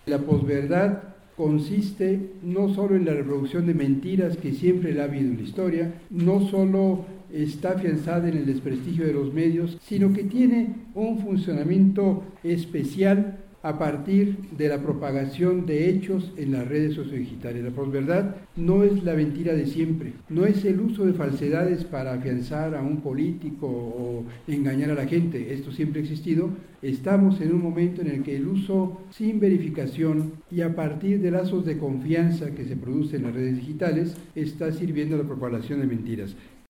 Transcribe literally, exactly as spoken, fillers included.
La posverdad consiste no solo en la reproducción de mentiras que siempre la ha habido en la historia, no solo está afianzada en el desprestigio de los medios, sino que tiene un funcionamiento especial a partir de la propagación de hechos en las redes sociodigitales. La posverdad no es la mentira de siempre, no es el uso de falsedades para afianzar a un político o engañar a la gente, esto siempre ha existido. Estamos en un momento en el que el uso sin verificación y a partir de lazos de confianza que se producen en las redes digitales está sirviendo a la propagación de mentiras.